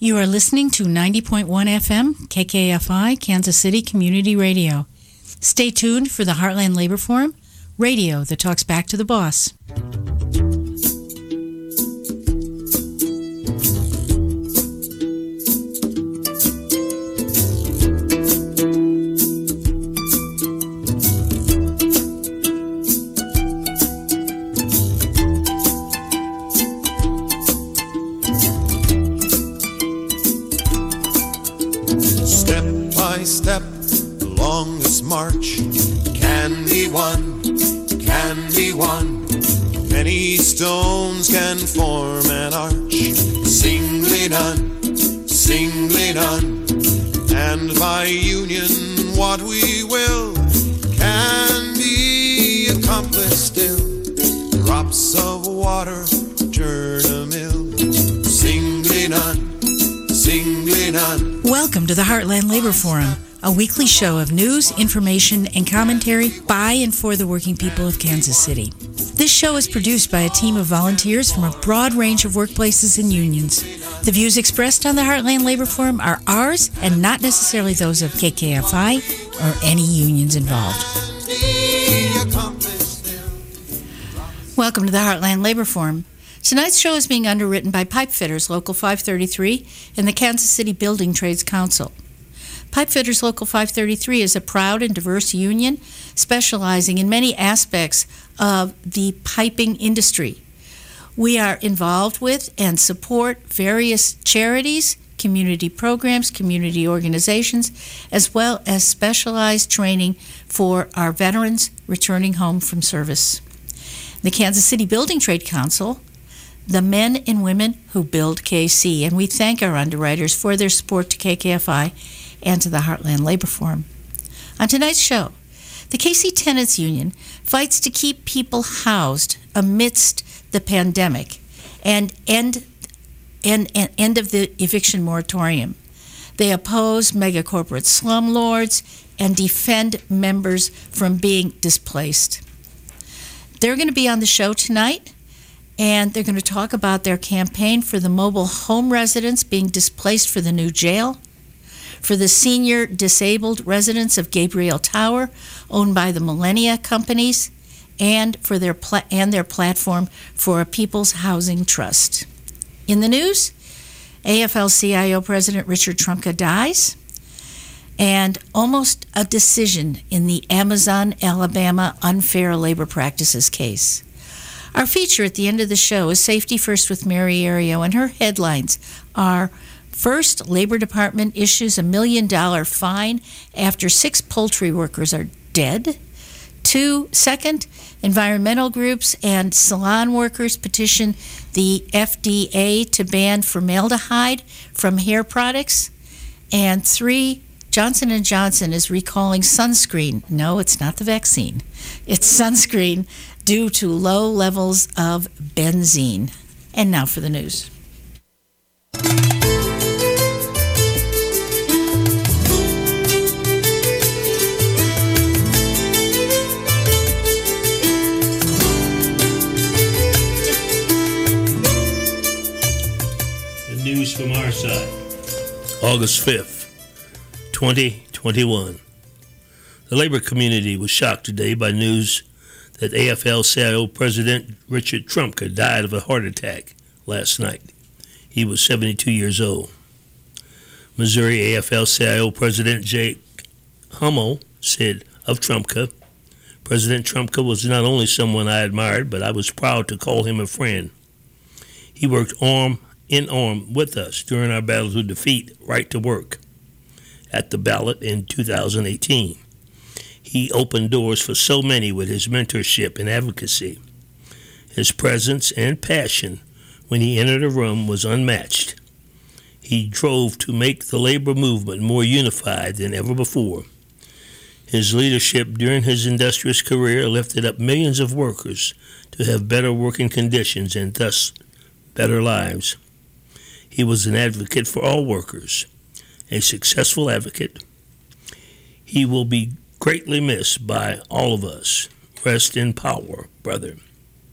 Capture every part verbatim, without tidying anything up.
You are listening to ninety point one F M, K K F I, Kansas City Community Radio. Stay tuned for the Heartland Labor Forum, radio that talks back to the boss. Step along this march can be won, can be won. Many stones can form an arch, singly done, singly done. And by union what we will can be accomplished still. Drops of water turn a mill, singly done, singly done. Welcome to the Heartland Labor Forum, a weekly show of news, information, and commentary by and for the working people of Kansas City. This show is produced by a team of volunteers from a broad range of workplaces and unions. The views expressed on the Heartland Labor Forum are ours and not necessarily those of K K F I or any unions involved. Welcome to the Heartland Labor Forum. Tonight's show is being underwritten by Pipefitters Local five thirty-three and the Kansas City Building Trades Council. Pipefitters Local five thirty-three is a proud and diverse union specializing in many aspects of the piping industry. We are involved with and support various charities, community programs, community organizations, as well as specialized training for our veterans returning home from service. The Kansas City Building Trade Council, the men and women who build K C, and we thank our underwriters for their support to K K F I and to the Heartland Labor Forum. On tonight's show, the K C Tenants Union fights to keep people housed amidst the pandemic and end, end, end of the eviction moratorium. They oppose megacorporate slumlords and defend members from being displaced. They're going to be on the show tonight, and they're going to talk about their campaign for the mobile home residents being displaced for the new jail, for the senior disabled residents of Gabriel Tower, owned by the Millennia Companies, and for their pla- and their platform for a People's Housing Trust. In the news, A F L C I O President Richard Trumka dies, and almost a decision in the Amazon, Alabama unfair labor practices case. Our feature at the end of the show is Safety First with Mary Ario, and her headlines are: First, Labor Department issues a million dollar fine after six poultry workers are dead. Two, second, environmental groups and salon workers petition the F D A to ban formaldehyde from hair products. And three, Johnson and Johnson is recalling sunscreen. No, it's not the vaccine. It's sunscreen due to low levels of benzene. And now for the news. The news from our side. August fifth, twenty twenty-one. The labor community was shocked today by news that A F L C I O President Richard Trumka died of a heart attack last night. He was seventy-two years old. Missouri A F L C I O President Jake Hummel said of Trumka, President Trumka was not only someone I admired, but I was proud to call him a friend. He worked arm in arm with us during our battle to defeat right to work at the ballot in two thousand eighteen. He opened doors for so many with his mentorship and advocacy. His presence and passion when he entered a room was unmatched. He drove to make the labor movement more unified than ever before. His leadership during his industrious career lifted up millions of workers to have better working conditions and thus better lives. He was an advocate for all workers, a successful advocate. He will be greatly missed by all of us. Rest in power, brother.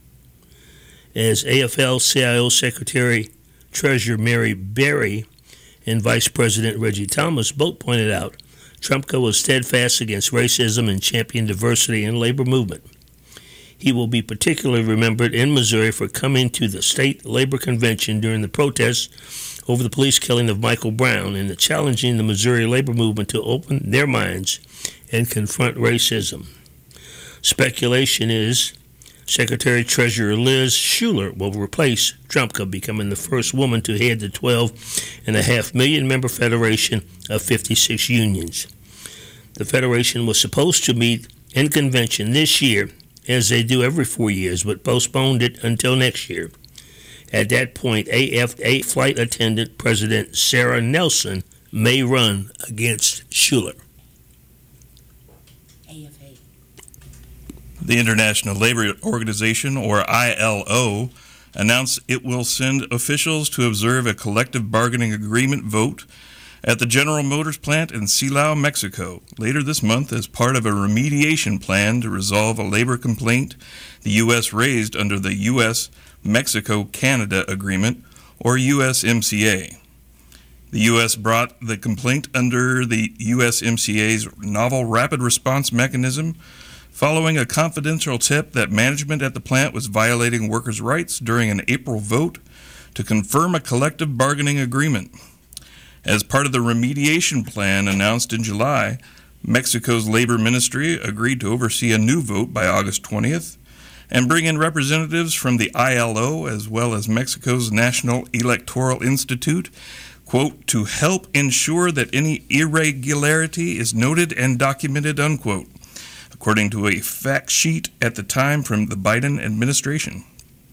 As A F L C I O Secretary Treasurer Mary Berry and Vice President Reggie Thomas both pointed out Trumka was steadfast against racism and championed diversity in labor movement. He will be particularly remembered in Missouri for coming to the state labor convention during the protests over the police killing of Michael Brown and challenging the Missouri labor movement to open their minds and confront racism. Speculation is Secretary Treasurer Liz Shuler will replace Trumka, becoming the first woman to head the twelve and a half million member federation of fifty-six unions. The federation was supposed to meet in convention this year, as they do every four years, but postponed it until next year. At that point, A F A flight attendant President Sarah Nelson may run against Shuler. A F A. The International Labor Organization, or I L O, announced it will send officials to observe a collective bargaining agreement vote at the General Motors plant in Silao, Mexico, later this month as part of a remediation plan to resolve a labor complaint the U S raised under the U S Mexico-Canada Agreement, or U S M C A. The U S brought the complaint under the U S M C A's novel rapid response mechanism following a confidential tip that management at the plant was violating workers' rights during an April vote to confirm a collective bargaining agreement. As part of the remediation plan announced in July, Mexico's Labor Ministry agreed to oversee a new vote by August twentieth and bring in representatives from the I L O as well as Mexico's National Electoral Institute, quote, to help ensure that any irregularity is noted and documented, unquote, according to a fact sheet at the time from the Biden administration.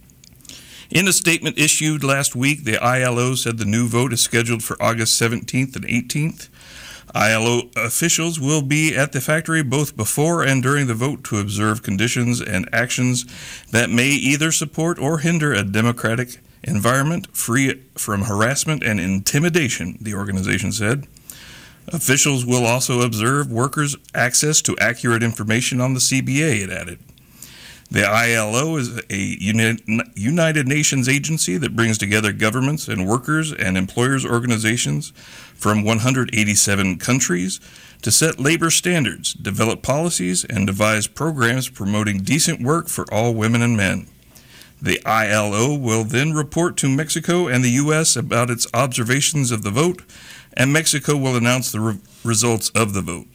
In a statement issued last week, the I L O said the new vote is scheduled for August seventeenth and eighteenth. I L O officials will be at the factory both before and during the vote to observe conditions and actions that may either support or hinder a democratic environment free from harassment and intimidation, the organization said. Officials will also observe workers' access to accurate information on the C B A, it added. The I L O is a United Nations agency that brings together governments and workers and employers organizations from one hundred eighty-seven countries to set labor standards, develop policies, and devise programs promoting decent work for all women and men. The I L O will then report to Mexico and the U S about its observations of the vote, and Mexico will announce the re- results of the vote.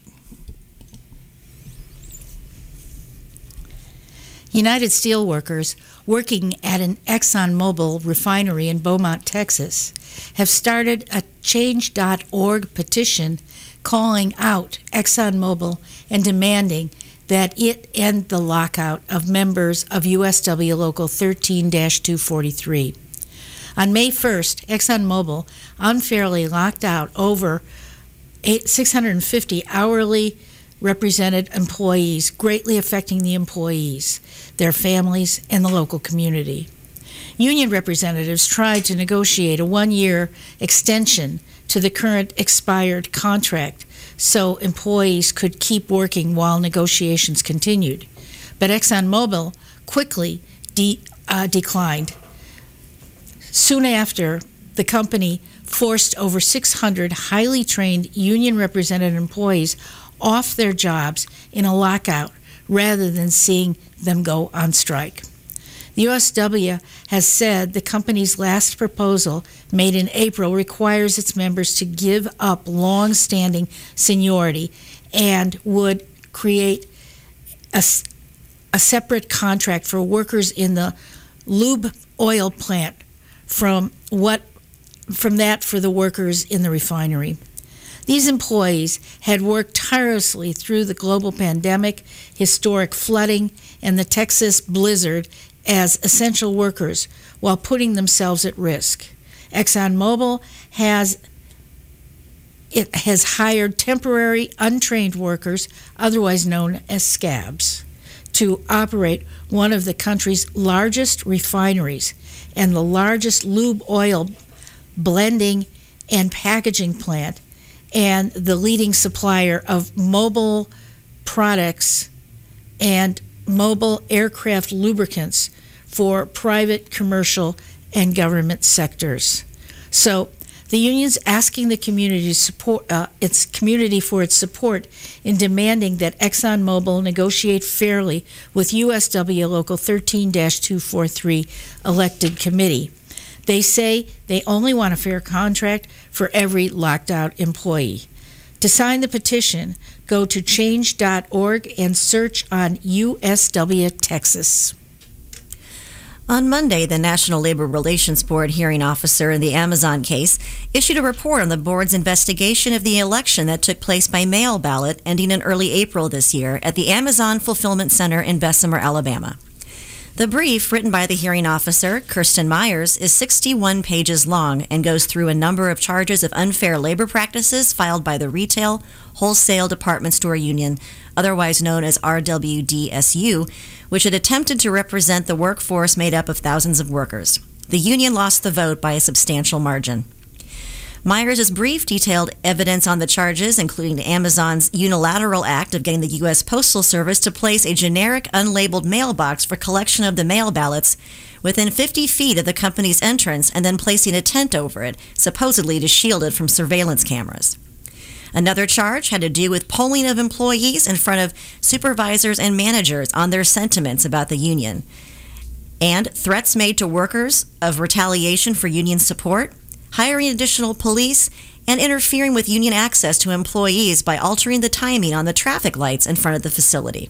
United Steelworkers working at an ExxonMobil refinery in Beaumont, Texas, have started a change dot org petition calling out ExxonMobil and demanding that it end the lockout of members of U S W Local thirteen dash two forty-three. On May first, ExxonMobil unfairly locked out over six hundred fifty hourly represented employees, greatly affecting the employees, their families, and the local community. Union representatives tried to negotiate a one-year extension to the current expired contract so employees could keep working while negotiations continued. But ExxonMobil quickly de- uh, declined. Soon after, the company forced over six hundred highly trained union-represented employees off their jobs in a lockout rather than seeing them go on strike. The U S W has said the company's last proposal, made in April, requires its members to give up long-standing seniority and would create a, a separate contract for workers in the lube oil plant from what from that for the workers in the refinery. These employees had worked tirelessly through the global pandemic, historic flooding, and the Texas blizzard as essential workers while putting themselves at risk. ExxonMobil has it has hired temporary untrained workers, otherwise known as scabs, to operate one of the country's largest refineries and the largest lube oil blending and packaging plant, and the leading supplier of mobile products and mobile aircraft lubricants for private, commercial, and government sectors. So The union's asking the community to support uh, its community for its support in demanding that ExxonMobil negotiate fairly with U S W Local thirteen dash two forty-three elected committee. They say they only want a fair contract for every locked-out employee. To sign the petition, go to change dot org and search on U S W Texas. On Monday, the National Labor Relations Board hearing officer in the Amazon case issued a report on the board's investigation of the election that took place by mail ballot ending in early April this year at the Amazon Fulfillment Center in Bessemer, Alabama. The brief, written by the hearing officer, Kirsten Myers, is sixty-one pages long and goes through a number of charges of unfair labor practices filed by the Retail Wholesale Department Store Union, otherwise known as R W D S U, which had attempted to represent the workforce made up of thousands of workers. The union lost the vote by a substantial margin. Myers' brief detailed evidence on the charges, including Amazon's unilateral act of getting the U S Postal Service to place a generic unlabeled mailbox for collection of the mail ballots within fifty feet of the company's entrance and then placing a tent over it, supposedly to shield it from surveillance cameras. Another charge had to do with polling of employees in front of supervisors and managers on their sentiments about the union, and threats made to workers of retaliation for union support, hiring additional police, and interfering with union access to employees by altering the timing on the traffic lights in front of the facility.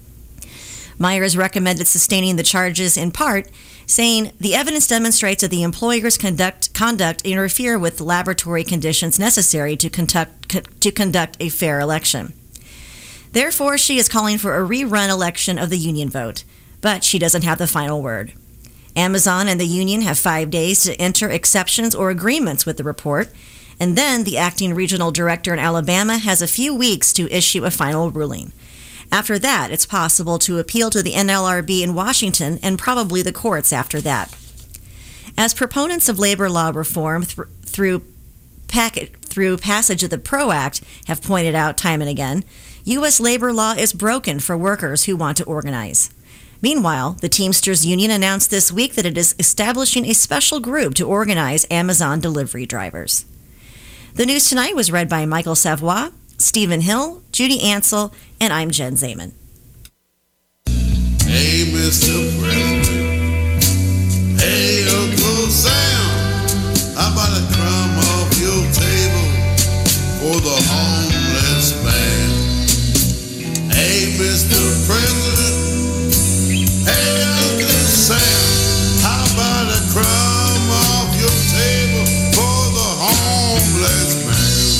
Myers recommended sustaining the charges in part, saying the evidence demonstrates that the employer's conduct, conduct interfere with the laboratory conditions necessary to conduct, co- to conduct a fair election. Therefore, she is calling for a rerun election of the union vote, but she doesn't have the final word. Amazon and the union have five days to enter exceptions or agreements with the report, and then the acting regional director in Alabama has a few weeks to issue a final ruling. After that, it's possible to appeal to the N L R B in Washington and probably the courts after that. As proponents of labor law reform th- through, packet, through passage of the PRO Act have pointed out time and again, U S labor law is broken for workers who want to organize. Meanwhile, the Teamsters Union announced this week that it is establishing a special group to organize Amazon delivery drivers. The news tonight was read by Michael Savoy, Stephen Hill, Judy Ansel, and I'm Jen Zamen. Hey, Mister President. Hey, Uncle Sam. How about a crumb off your table for the homeless man? Hey, Mister President. Hey, Uncle Sam. How about a crumb off your table for the homeless man?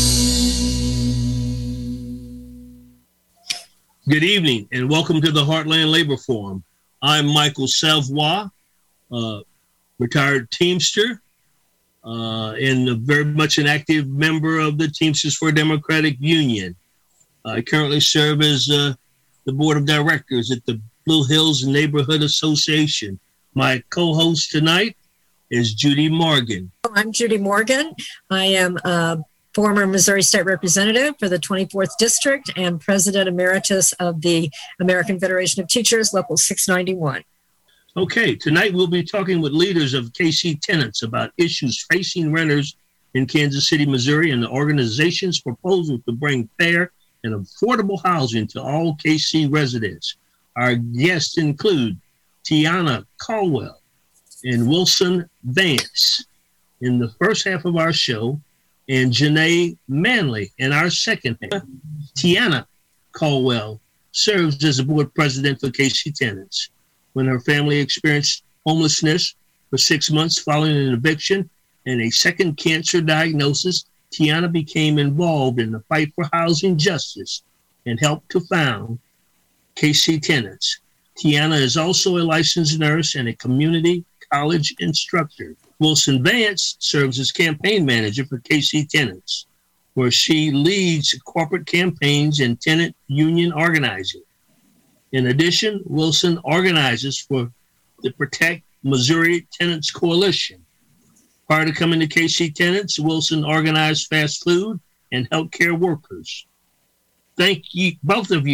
Good evening and welcome to the Heartland Labor Forum. I'm Michael Savoy, uh, retired Teamster, uh, and very much an active member of the Teamsters for a Democratic Union. I currently serve as uh, the board of directors at the Blue Hills Neighborhood Association. My co-host tonight is Judy Morgan. I'm Judy Morgan. I am a former Missouri State Representative for the twenty-fourth District and President Emeritus of the American Federation of Teachers, Local six ninety-one. Okay, tonight we'll be talking with leaders of K C Tenants about issues facing renters in Kansas City, Missouri, and the organization's proposal to bring fair and affordable housing to all K C residents. Our guests include Tiana Caldwell and Wilson Vance in the first half of our show, and Janae Manley in our second half. Tiana Caldwell serves as the board president for K C Tenants. When her family experienced homelessness for six months following an eviction and a second cancer diagnosis, Tiana became involved in the fight for housing justice and helped to found K C Tenants. Tiana is also a licensed nurse and a community college instructor. Wilson Vance serves as campaign manager for K C Tenants, where she leads corporate campaigns and tenant union organizing. In addition, Wilson organizes for the Protect Missouri Tenants Coalition. Prior to coming to K C Tenants, Wilson organized fast food and healthcare workers. Thank you, both of you,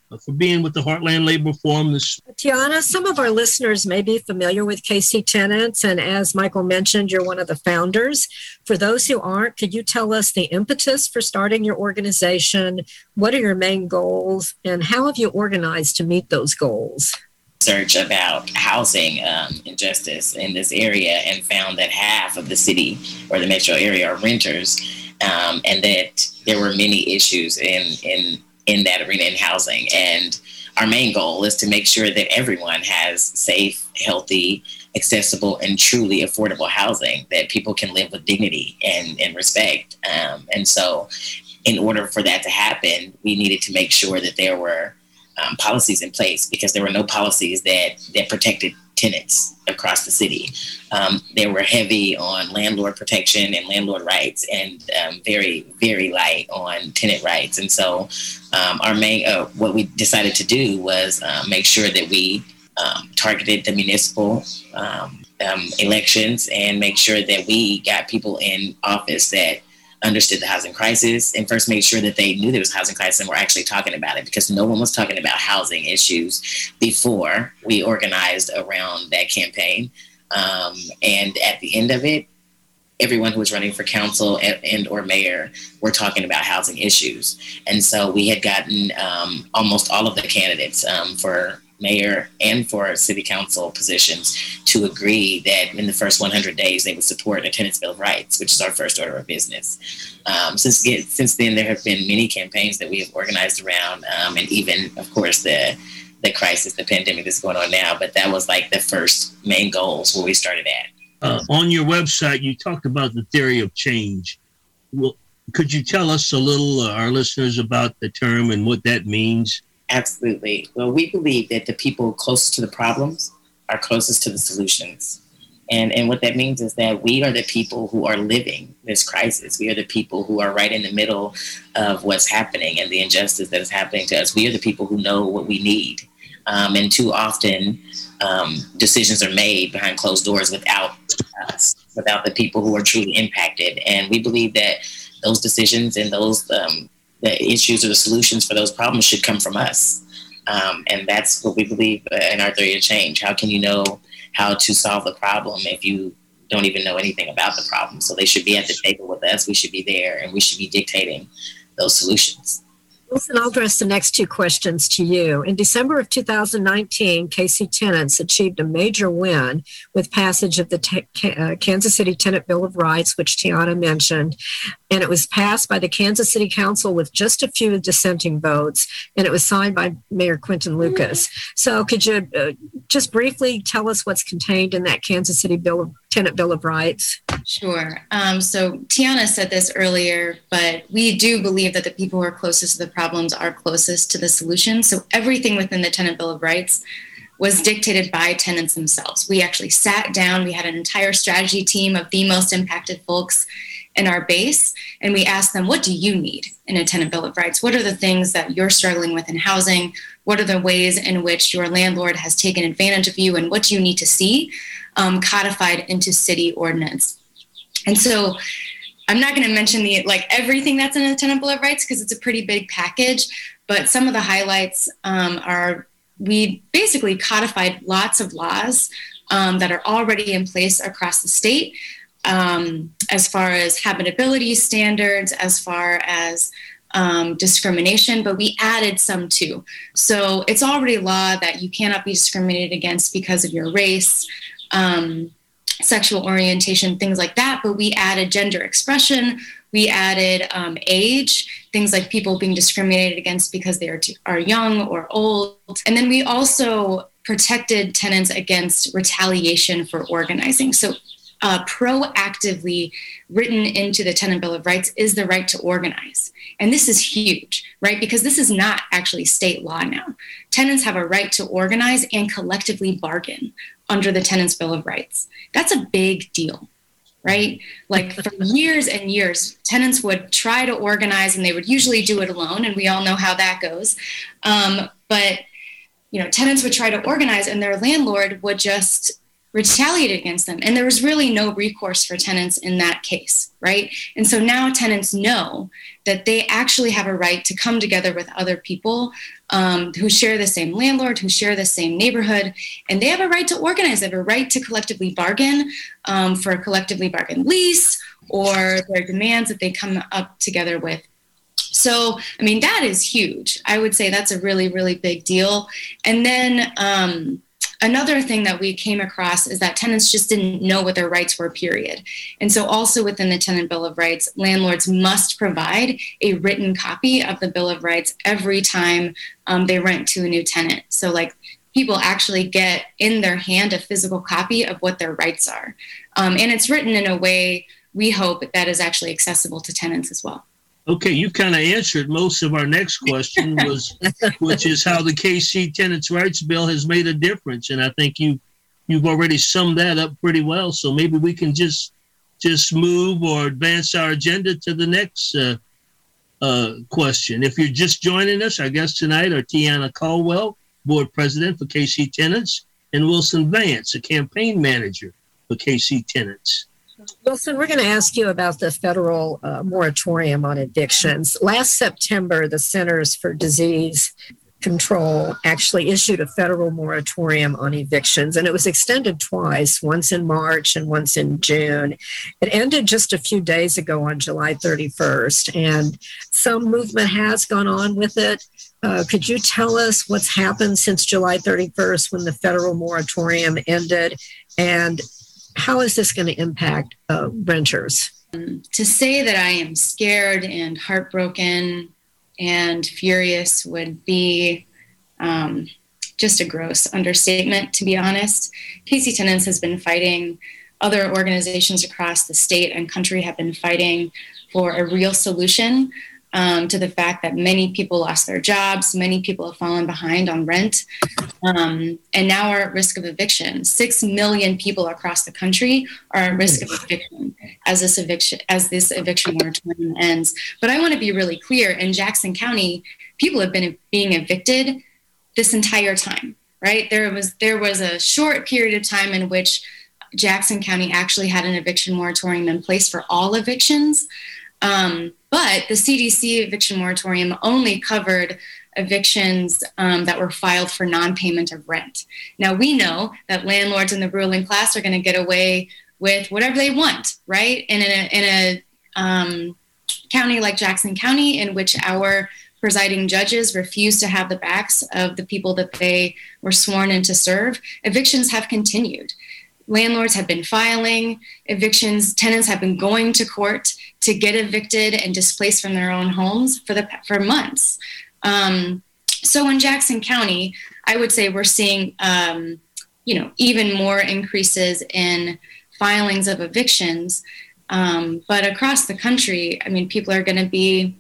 uh, for being with the Heartland Labor Forum. This Tiana, some of our listeners may be familiar with K C Tenants, and as Michael mentioned, you're one of the founders. For those who aren't, could you tell us the impetus for starting your organization? What are your main goals, and how have you organized to meet those goals? Research about housing um, injustice in this area and found that half of the city or the metro area are renters, um, and that there were many issues in, in, in that arena in housing. And our main goal is to make sure that everyone has safe, healthy, accessible, and truly affordable housing that people can live with dignity and, and respect. Um, and so in order for that to happen, we needed to make sure that there were Um, policies in place, because there were no policies that, that protected tenants across the city. Um, they were heavy on landlord protection and landlord rights, and um, very, very light on tenant rights. And so um, our main, uh, what we decided to do was uh, make sure that we um, targeted the municipal um, um, elections and make sure that we got people in office that understood the housing crisis, and first made sure that they knew there was a housing crisis and were actually talking about it, because no one was talking about housing issues before we organized around that campaign. Um, and at the end of it, everyone who was running for council and, and or mayor were talking about housing issues. And so we had gotten um, almost all of the candidates um, for mayor and for city council positions to agree that in the first one hundred days they would support a tenants' bill of rights, which is our first order of business. Um, since since then, there have been many campaigns that we have organized around, um, and even, of course, the the crisis, the pandemic that's going on now. But that was like the first main goals where we started at. uh, on your website, you talked about the theory of change. Well, could you tell us a little, uh, our listeners, about the term and what that means? Absolutely. Well, we believe that the people closest to the problems are closest to the solutions. And and what that means is that we are the people who are living this crisis. We are the people who are right in the middle of what's happening and the injustice that is happening to us. We are the people who know what we need. Um, and too often, um, decisions are made behind closed doors without us, without the people who are truly impacted. And we believe that those decisions and those um, the issues or the solutions for those problems should come from us. Um, and that's what we believe in our theory of change. How can you know how to solve the problem if you don't even know anything about the problem? So they should be at the table with us. We should be there, and we should be dictating those solutions. Wilson, I'll address the next two questions to you. In December of two thousand nineteen, K C Tenants achieved a major win with passage of the T- uh, Kansas City Tenant Bill of Rights, which Tiana mentioned. And it was passed by the Kansas City Council with just a few dissenting votes, and it was signed by Mayor Quinton Lucas. So could you uh, just briefly tell us what's contained in that Kansas City Bill of Tenant Bill of Rights? Sure. Um, so Tiana said this earlier, but we do believe that the people who are closest to the problems are closest to the solution. So everything within the Tenant Bill of Rights was dictated by tenants themselves. We actually sat down, we had an entire strategy team of the most impacted folks in our base, and we asked them, what do you need in a tenant bill of rights? What are the things that you're struggling with in housing? What are the ways in which your landlord has taken advantage of you, and what do you need to see um, codified into city ordinance? And so I'm not going to mention the like everything that's in a tenant bill of rights because it's a pretty big package, but some of the highlights um, are we basically codified lots of laws um, that are already in place across the state. Um, as far as habitability standards, as far as um, discrimination, but we added some too. So it's already law that you cannot be discriminated against because of your race, um, sexual orientation, things like that. But we added gender expression, we added um, age, things like people being discriminated against because they are, too, are young or old. And then we also protected tenants against retaliation for organizing. So Uh, proactively written into the Tenant Bill of Rights is the right to organize. And this is huge, right? Because this is not actually state law now. Tenants have a right to organize and collectively bargain under the Tenants Bill of Rights. That's a big deal, right? Like for years and years, tenants would try to organize and they would usually do it alone. And we all know how that goes. Um, but, you know, tenants would try to organize and their landlord would just retaliated against them. And there was really no recourse for tenants in that case, right? And so now tenants know that they actually have a right to come together with other people um, who share the same landlord, who share the same neighborhood, and they have a right to organize. They have a right to collectively bargain um, for a collectively bargained lease or their demands that they come up together with. So, I mean, that is huge. I would say that's a really, really big deal. And then um, another thing that we came across is that tenants just didn't know what their rights were, period. And so also within the Tenant Bill of Rights, landlords must provide a written copy of the Bill of Rights every time um, they rent to a new tenant. So like people actually get in their hand a physical copy of what their rights are. Um, and it's written in a way we hope that is actually accessible to tenants as well. Okay, you kind of answered most of our next question, was which is how the K C Tenants' Rights Bill has made a difference, and I think you you've already summed that up pretty well. So maybe we can just just move or advance our agenda to the next uh, uh, question. If you're just joining us, our guests tonight are Tiana Caldwell, Board President for K C Tenants, and Wilson Vance, a campaign manager for K C Tenants. Wilson, we're going to ask you about the federal uh, moratorium on evictions. Last September, the Centers for Disease Control actually issued a federal moratorium on evictions, and it was extended twice, once in March and once in June. It ended just a few days ago on July thirty-first, and some movement has gone on with it. Uh, could you tell us what's happened since July thirty-first when the federal moratorium ended, and how is this going to impact uh, renters? To say that I am scared and heartbroken and furious would be um, just a gross understatement, to be honest. K C Tenants has been fighting, other organizations across the state and country have been fighting for a real solution um, to the fact that many people lost their jobs, many people have fallen behind on rent, um, and now are at risk of eviction. Six million people across the country are at risk of eviction as this eviction as this eviction moratorium ends. But I want to be really clear: in Jackson County, people have been being evicted this entire time. Right? There was there was a short period of time in which Jackson County actually had an eviction moratorium in place for all evictions. Um, but the C D C eviction moratorium only covered evictions um, that were filed for non-payment of rent. Now, we know that landlords in the ruling class are going to get away with whatever they want, right? And in a, in a um, county like Jackson County, in which our presiding judges refuse to have the backs of the people that they were sworn in to serve, evictions have continued. Landlords have been filing evictions. Tenants have been going to court to get evicted and displaced from their own homes for the for months. Um, so in Jackson County, I would say we're seeing, um, you know, even more increases in filings of evictions. Um, but across the country, I mean, people are going to be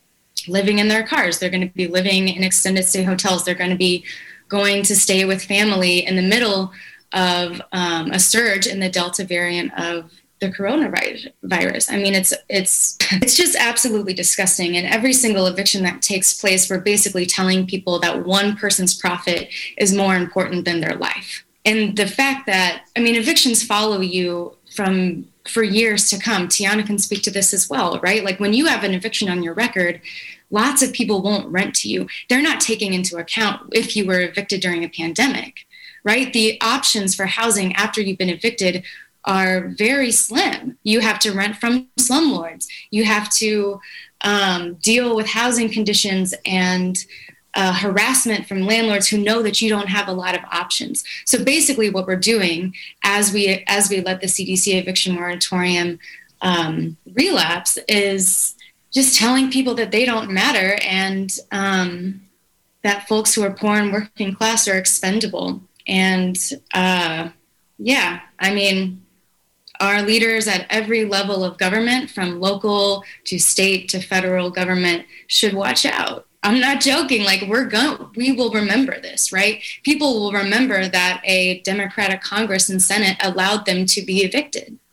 living in their cars. They're going to be living in extended stay hotels. They're going to be going to stay with family in the middle of um, a surge in the Delta variant of the coronavirus. I mean, it's it's it's just absolutely disgusting. And every single eviction that takes place, we're basically telling people that one person's profit is more important than their life. And the fact that, I mean, evictions follow you from for years to come. Tiana can speak to this as well, right? Like when you have an eviction on your record, lots of people won't rent to you. They're not taking into account if you were evicted during a pandemic. Right? The options for housing after you've been evicted are very slim. You have to rent from slumlords. You have to um, deal with housing conditions and uh, harassment from landlords who know that you don't have a lot of options. So basically what we're doing as we as we let the C D C eviction moratorium um, relapse is just telling people that they don't matter and um, that folks who are poor and working class are expendable. And uh, yeah, I mean, our leaders at every level of government, from local to state to federal government, should watch out. I'm not joking. Like we're going, we will remember this, right? People will remember that a Democratic Congress and Senate allowed them to be evicted.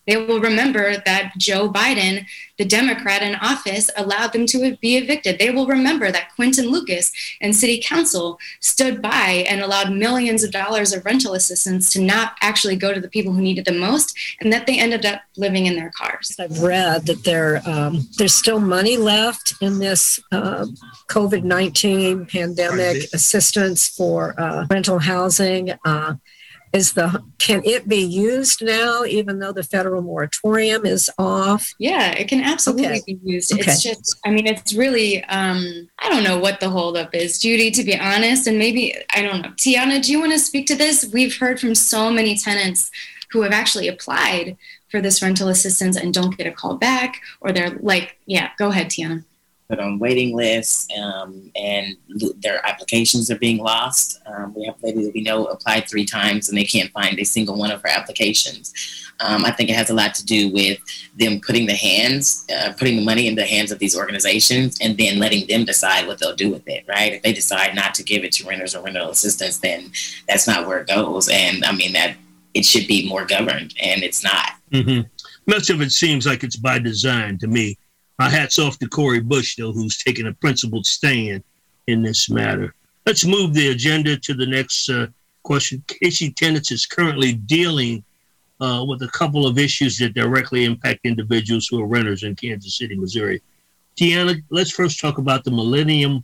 They will remember that Joe Biden, the Democrat in office, allowed them to be evicted. They will remember that Quentin Lucas and City Council stood by and allowed millions of dollars of rental assistance to not actually go to the people who needed the most, and that they ended up living in their cars. I've read that there um, there's still money left in this uh, COVID nineteen pandemic assistance for uh, rental housing. Uh, Is the can it be used now, even though the federal moratorium is off? Yeah, it can absolutely Okay. be used. Okay. It's just, I mean, it's really, um, I don't know what the holdup is, Judy, to be honest. And maybe, I don't know. Tiana, do you want to speak to this? We've heard from so many tenants who have actually applied for this rental assistance and don't get a call back, or they're like, yeah, go ahead, Tiana. Put on waiting lists, um, and lo- their applications are being lost. Um, we have ladies that we know applied three times and they can't find a single one of her applications. Um, I think it has a lot to do with them putting the hands, uh, putting the money in the hands of these organizations and then letting them decide what they'll do with it, right? If they decide not to give it to renters or rental assistance, then that's not where it goes. And I mean, that it should be more governed, and it's not. Mm-hmm. Much of it seems like it's by design to me. My hat's off to Cori Bush, though, who's taken a principled stand in this matter. Let's move the agenda to the next uh, question. K C Tenants is currently dealing uh, with a couple of issues that directly impact individuals who are renters in Kansas City, Missouri. Tiana, let's first talk about the Millennium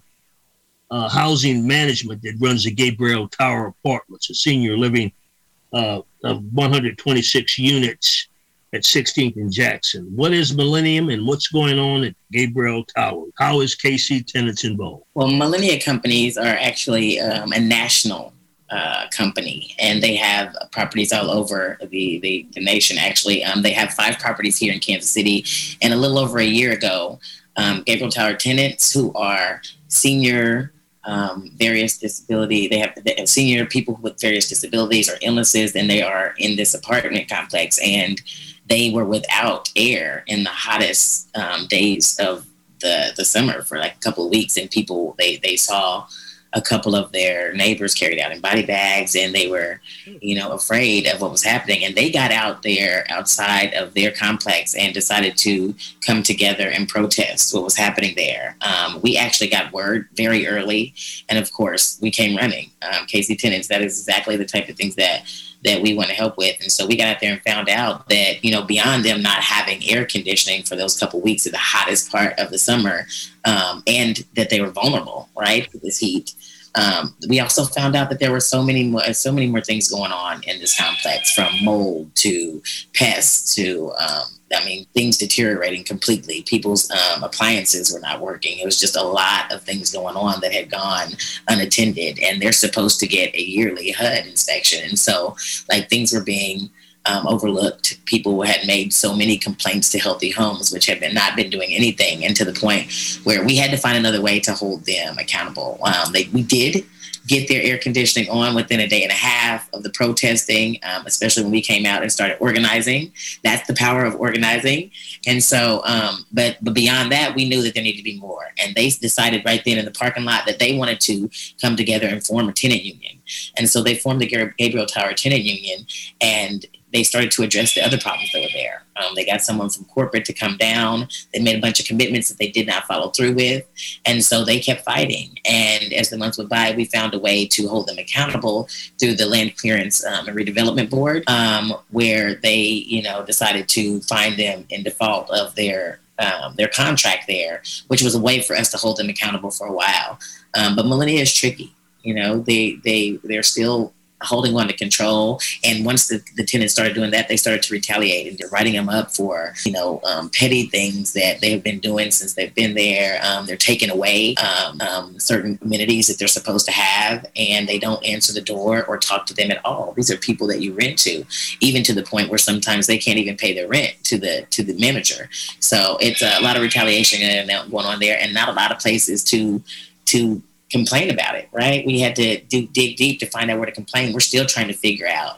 uh, Housing Management that runs the Gabriel Tower Apartments, a senior living uh, of one hundred twenty-six units at sixteenth and Jackson. What is Millennium and what's going on at Gabriel Tower? How is K C Tenants involved? Well, Millennia Companies are actually um, a national uh, company, and they have properties all over the, the, the nation, actually. Um, they have five properties here in Kansas City, and a little over a year ago, um, Gabriel Tower tenants who are senior, um, various disability, they have, they have senior people with various disabilities or illnesses, and they are in this apartment complex, and they were without air in the hottest um, days of the, the summer for like a couple of weeks. And people, they, they saw a couple of their neighbors carried out in body bags, and they were, you know, afraid of what was happening. And they got out there outside of their complex and decided to come together and protest what was happening there. Um, we actually got word very early. And of course, we came running. Um, K C Tenants, that is exactly the type of things that that we want to help with. And so we got out there and found out that, you know, beyond them not having air conditioning for those couple weeks of the hottest part of the summer, um, and that they were vulnerable, right, to this heat. Um, we also found out that there were so many more, so many more things going on in this complex, from mold to pests to, um, I mean, things deteriorating completely. People's um, appliances were not working. It was just a lot of things going on that had gone unattended, and they're supposed to get a yearly H U D inspection. And so, like, things were being um, overlooked. People had made so many complaints to Healthy Homes, which had been not been doing anything, and to the point where we had to find another way to hold them accountable. Um, they, we did get their air conditioning on within a day and a half of the protesting, um, especially when we came out and started organizing. That's the power of organizing. And so, um, but but beyond that, we knew that there needed to be more. And they decided right then in the parking lot that they wanted to come together and form a tenant union. And so they formed the Gabriel Tower Tenant Union, and they started to address the other problems that were there. Um, they got someone from corporate to come down. They made a bunch of commitments that they did not follow through with. And so they kept fighting. And as the months went by, we found a way to hold them accountable through the Land Clearance um, and Redevelopment Board, um, where they, you know, decided to find them in default of their um, their contract there, which was a way for us to hold them accountable for a while. Um, but Millennia is tricky. You know, they, they, they're still holding on to control. And once the, the tenants started doing that, they started to retaliate, and they're writing them up for, you know, um, petty things that they've been doing since they've been there. Um, they're taking away um, um, certain amenities that they're supposed to have, and they don't answer the door or talk to them at all. These are people that you rent to, even to the point where sometimes they can't even pay their rent to the to the manager. So it's a lot of retaliation going on there, and not a lot of places to to complain about it, right? We had to do, dig deep to find out where to complain. We're still trying to figure out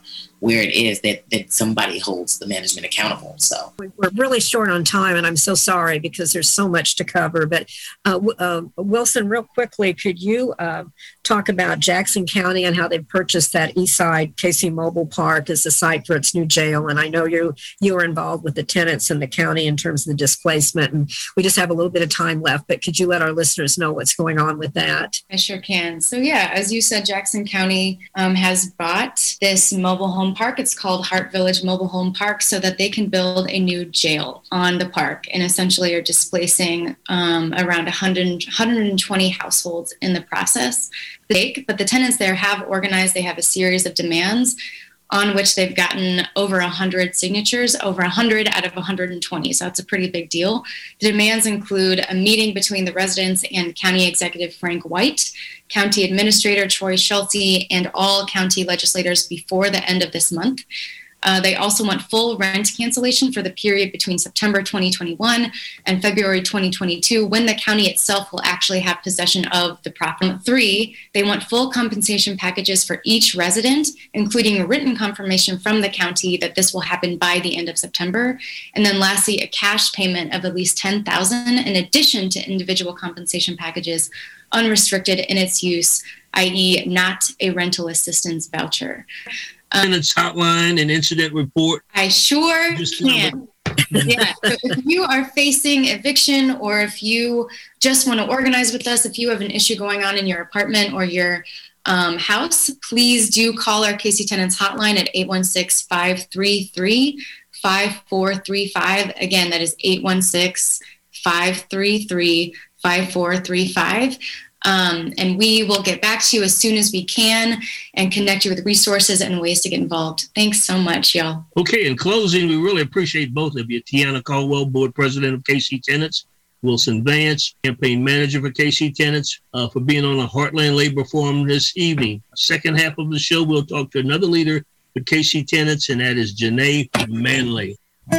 where it is that, that somebody holds the management accountable. So we're really short on time, and I'm so sorry because there's so much to cover. But uh, uh, Wilson, real quickly, could you uh, talk about Jackson County and how they've purchased that Eastside K C Mobile Park as the site for its new jail? And I know you you were involved with the tenants in the county in terms of the displacement, and we just have a little bit of time left. But could you let our listeners know what's going on with that? I sure can. So yeah, as you said, Jackson County um, has bought this mobile home park. It's called Hart Village Mobile Home Park, so that they can build a new jail on the park, and essentially are displacing um, around one hundred, one hundred twenty households in the process. But the tenants there have organized, they have a series of demands on which they've gotten over one hundred signatures, over one hundred out of one hundred twenty. So that's a pretty big deal. The demands include a meeting between the residents and County Executive Frank White, County Administrator Troy Schulte, and all county legislators before the end of this month. Uh, they also want full rent cancellation for the period between September twenty twenty-one and February twenty twenty-two, when the county itself will actually have possession of the property. Three, they want full compensation packages for each resident, including a written confirmation from the county that this will happen by the end of September. And then lastly, a cash payment of at least ten thousand dollars in addition to individual compensation packages, unrestricted in its use, that is not a rental assistance voucher. Tenants hotline and incident report. I sure Just can. Yeah. So if you are facing eviction, or if you just want to organize with us, if you have an issue going on in your apartment or your um, house, please do call our K C Tenants hotline at eight one six, five three three, five four three five. Again, that is eight one six, five three three, five four three five. Um, and we will get back to you as soon as we can and connect you with resources and ways to get involved. Thanks so much, y'all. Okay, in closing, we really appreciate both of you. Tiana Caldwell, Board President of K C Tenants, Wilson Vance, Campaign Manager for K C Tenants, uh, for being on the Heartland Labor Forum this evening. Second half of the show, we'll talk to another leader for K C Tenants, and that is Janae Manley.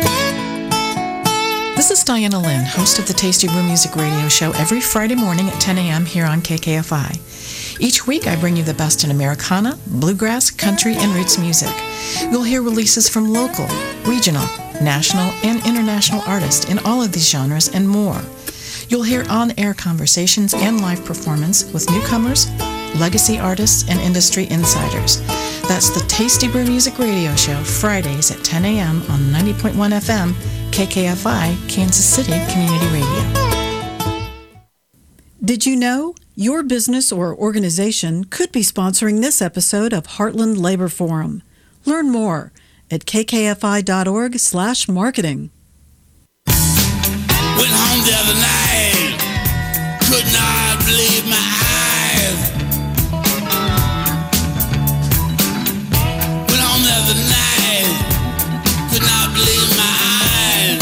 This is Diana Lynn, host of the Tasty Brew Music Radio Show every Friday morning at ten a.m. here on K K F I. Each week I bring you the best in Americana, bluegrass, country, and roots music. You'll hear releases from local, regional, national, and international artists in all of these genres and more. You'll hear on-air conversations and live performance with newcomers, legacy artists, and industry insiders. That's the Tasty Brew Music Radio Show, Fridays at ten a.m. on ninety point one F M, K K F I, Kansas City Community Radio. Did you know your business or organization could be sponsoring this episode of Heartland Labor Forum? Learn more at kkfi.org slash marketing. Went home the other night, could not believe my eyes. Went home the other night, could not believe my eyes.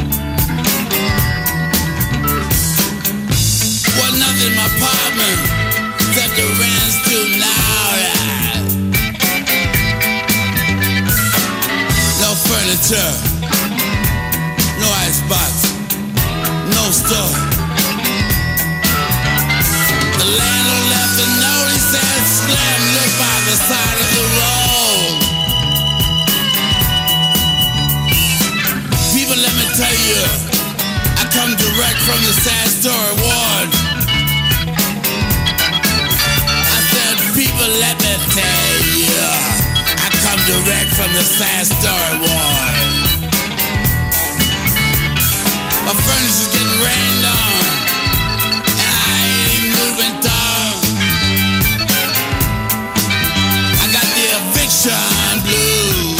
Wasn't nothing in my apartment, except the rent's too loud. No furniture, no icebox, no store. The landlord left a note, he said, Slim, look by the side of the road. People, let me tell you, I come direct from the sad story ward. I said, people, let me tell you, I come direct from the sad story ward. My furniture's getting rained on, and I ain't moving down. I got the eviction blues.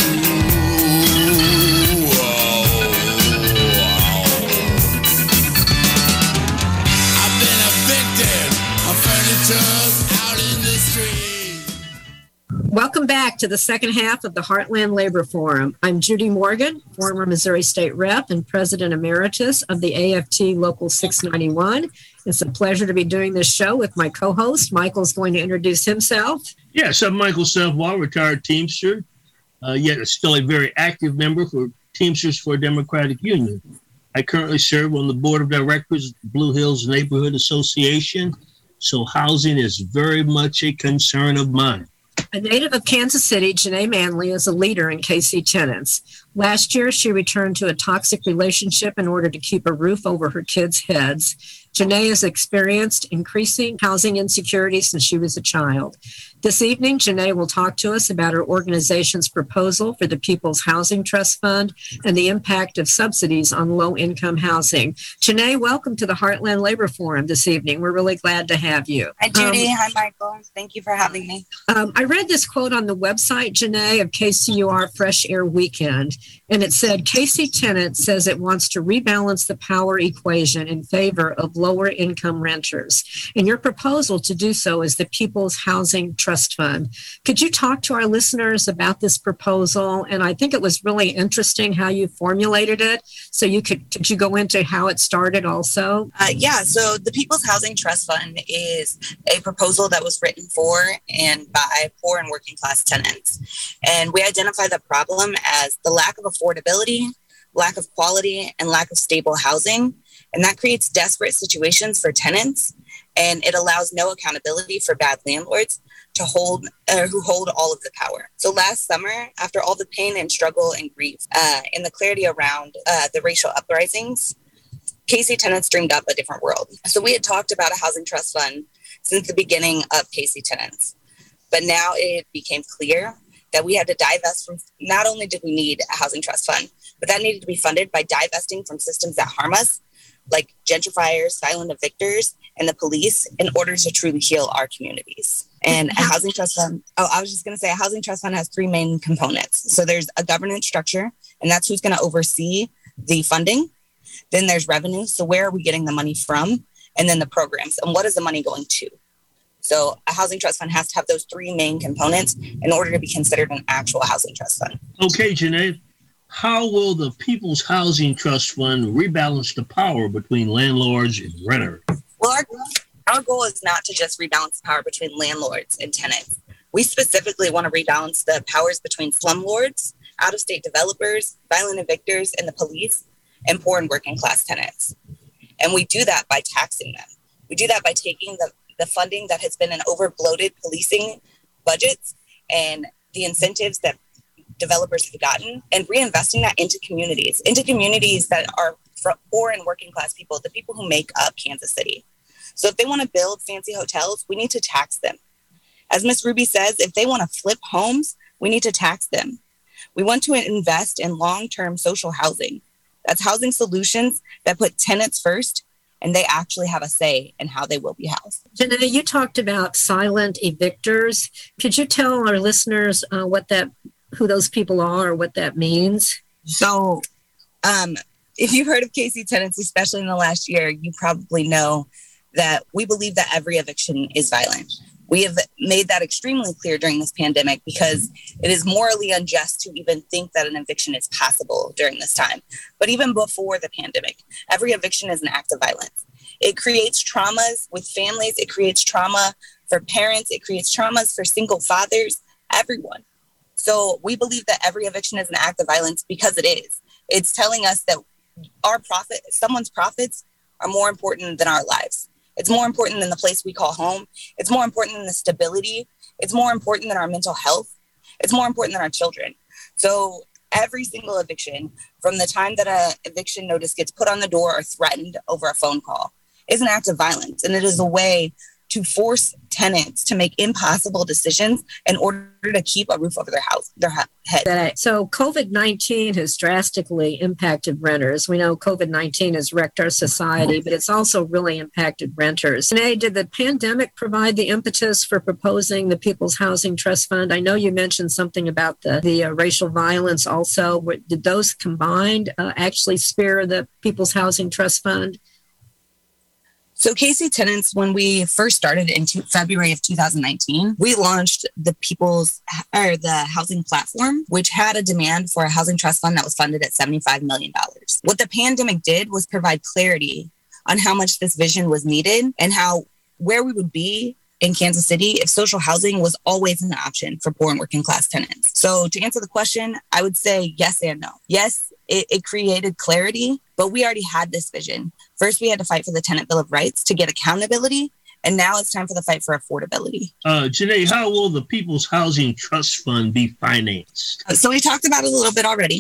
I've been evicted. My furniture's out in the street. Welcome back to the second half of the Heartland Labor Forum. I'm Judy Morgan, former Missouri State Rep and President Emeritus of the A F T Local six ninety-one. It's a pleasure to be doing this show with my co-host. Michael's going to introduce himself. Yes, I'm Michael Savoy, retired Teamster, uh, yet still a very active member for Teamsters for a Democratic Union. I currently serve on the board of directors of the Blue Hills Neighborhood Association, so housing is very much a concern of mine. A native of Kansas City, Janae Manley is a leader in K C Tenants. Last year, she returned to a toxic relationship in order to keep a roof over her kids' heads. Janae has experienced increasing housing insecurity since she was a child. This evening, Janae will talk to us about her organization's proposal for the People's Housing Trust Fund and the impact of subsidies on low-income housing. Janae, welcome to the Heartland Labor Forum this evening. We're really glad to have you. Hi, Judy. Um, Hi, Michael. Thank you for having me. Um, I read this quote on the website, Janae, of K C U R Fresh Air Weekend, and it said, K C Tenant says it wants to rebalance the power equation in favor of lower income renters. And your proposal to do so is the People's Housing Trust Fund. Could you talk to our listeners about this proposal? And I think it was really interesting how you formulated it. So you could, could you go into how it started also? Uh, yeah, so the People's Housing Trust Fund is a proposal that was written for and by poor and working class tenants. And we identify the problem as the lack of affordability, lack of quality, and lack of stable housing. And that creates desperate situations for tenants, and it allows no accountability for bad landlords to hold, uh, who hold all of the power. So last summer, after all the pain and struggle and grief uh, and the clarity around uh, the racial uprisings, K C Tenants dreamed up a different world. So we had talked about a housing trust fund since the beginning of K C Tenants, but now it became clear that we had to divest from, not only did we need a housing trust fund, but that needed to be funded by divesting from systems that harm us, like gentrifiers, silent evictors, and the police, in order to truly heal our communities. And a housing trust fund, oh, I was just going to say a housing trust fund has three main components. So there's a governance structure, and that's who's going to oversee the funding. Then there's revenue. So where are we getting the money from? And then the programs, and what is the money going to? So a housing trust fund has to have those three main components in order to be considered an actual housing trust fund. Okay, Janae, how will the People's Housing Trust Fund rebalance the power between landlords and renters? Well, our, our goal is not to just rebalance the power between landlords and tenants. We specifically want to rebalance the powers between slumlords, out-of-state developers, violent evictors, and the police, and poor and working class tenants. And we do that by taxing them. We do that by taking the, the funding that has been in over-bloated policing budgets and the incentives that developers have gotten and reinvesting that into communities, into communities that are for poor and working class people, the people who make up Kansas City. So if they want to build fancy hotels, we need to tax them. As Miz Ruby says, if they want to flip homes, we need to tax them. We want to invest in long-term social housing. That's housing solutions that put tenants first, and they actually have a say in how they will be housed. Janae, you talked about silent evictors. Could you tell our listeners uh, what that, who those people are, or what that means? So, um, if you've heard of K C Tenants, especially in the last year, you probably know that we believe that every eviction is violent. We have made that extremely clear during this pandemic because it is morally unjust to even think that an eviction is possible during this time. But even before the pandemic, every eviction is an act of violence. It creates traumas with families. It creates trauma for parents. It creates traumas for single fathers, everyone. So we believe that every eviction is an act of violence because it is. It's telling us that our profit, someone's profits are more important than our lives. It's more important than the place we call home. It's more important than the stability. It's more important than our mental health. It's more important than our children. So every single eviction, from the time that an eviction notice gets put on the door or threatened over a phone call, is an act of violence. And it is a way to force tenants to make impossible decisions in order to keep a roof over their house, their head. So COVID nineteen has drastically impacted renters. We know COVID nineteen has wrecked our society, but it's also really impacted renters. Janae, did the pandemic provide the impetus for proposing the People's Housing Trust Fund? I know you mentioned something about the, the uh, racial violence also. Did those combined uh, actually spur the People's Housing Trust Fund? So K C Tenants, when we first started in February of two thousand nineteen, we launched the People's or the Housing Platform, which had a demand for a housing trust fund that was funded at seventy-five million dollars. What the pandemic did was provide clarity on how much this vision was needed and how where we would be in Kansas City if social housing was always an option for poor and working class tenants. So to answer the question, I would say yes and no. Yes, it, it created clarity, but we already had this vision. First, we had to fight for the Tenant Bill of Rights to get accountability, And now it's time for the fight for affordability. Uh, Janae, how will the People's Housing Trust Fund be financed? So we talked about it a little bit already.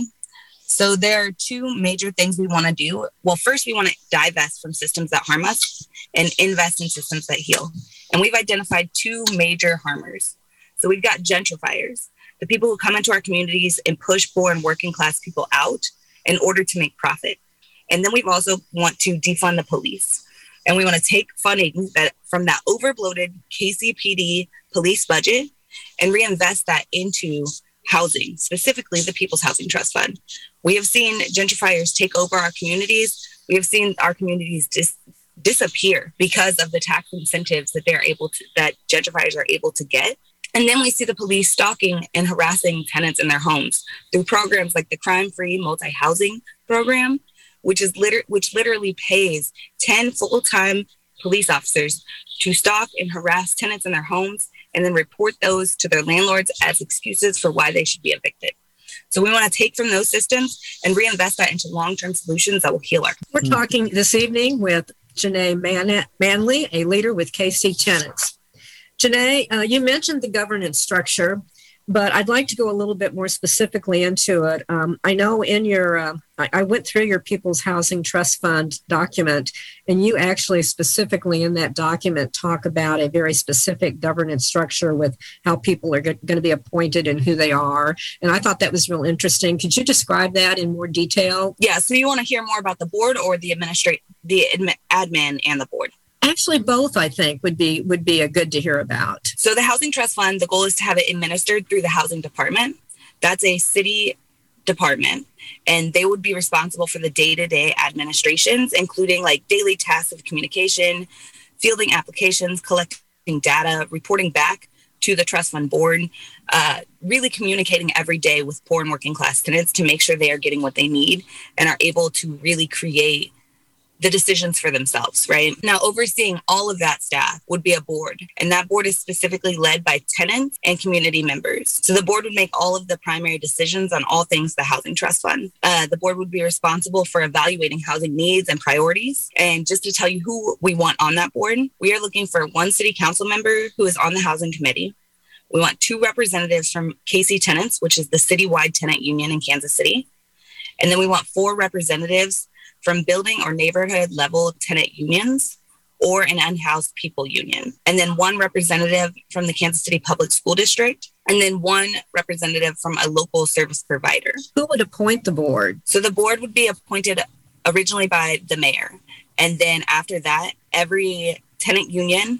So there are two major things we want to do. Well, first, we want to divest from systems that harm us and invest in systems that heal. And we've identified two major harmers. So we've got gentrifiers, the people who come into our communities and push poor and working class people out in order to make profit. And then we've also want to defund the police. And we want to take funding that from that overbloated K C P D police budget and reinvest that into housing, specifically the People's Housing Trust Fund. We have seen gentrifiers take over our communities. We have seen our communities dis- disappear because of the tax incentives that they're able to, that gentrifiers are able to get. And then we see the police stalking and harassing tenants in their homes through programs like the Crime-Free Multi-Housing Program, which is liter- which literally pays ten full-time police officers to stalk and harass tenants in their homes and then report those to their landlords as excuses for why they should be evicted. So we want to take from those systems and reinvest that into long-term solutions that will heal our community. We're talking this evening with Janae Man- Manley, a leader with K C Tenants. Janae, uh, you mentioned the governance structure, but I'd like to go a little bit more specifically into it. Um, I know in your, uh, I, I went through your People's Housing Trust Fund document, and you actually specifically in that document talk about a very specific governance structure with how people are g- going to be appointed and who they are. And I thought that was real interesting. Could you describe that in more detail? Yeah. So you want to hear more about the board or the administrate, the admin, admin and the board? Actually, both, I think, would be would be a good to hear about. So the Housing Trust Fund, the goal is to have it administered through the Housing Department. That's a city department, and they would be responsible for the day-to-day administrations, including like daily tasks of communication, fielding applications, collecting data, reporting back to the trust fund board, uh, really communicating every day with poor and working class tenants to make sure they are getting what they need and are able to really create the decisions for themselves, right? Now, overseeing all of that staff would be a board, and that board is specifically led by tenants and community members. So the board would make all of the primary decisions on all things the Housing Trust Fund. Uh, the board would be responsible for evaluating housing needs and priorities. And just to tell you who we want on that board, we are looking for one city council member who is on the housing committee. We want two representatives from K C Tenants, which is the citywide tenant union in Kansas City. And then we want four representatives from building or neighborhood level tenant unions or an unhoused people union. And then one representative from the Kansas City Public School District, and then one representative from a local service provider. Who would appoint the board? So the board would be appointed originally by the mayor. And then after that, every tenant union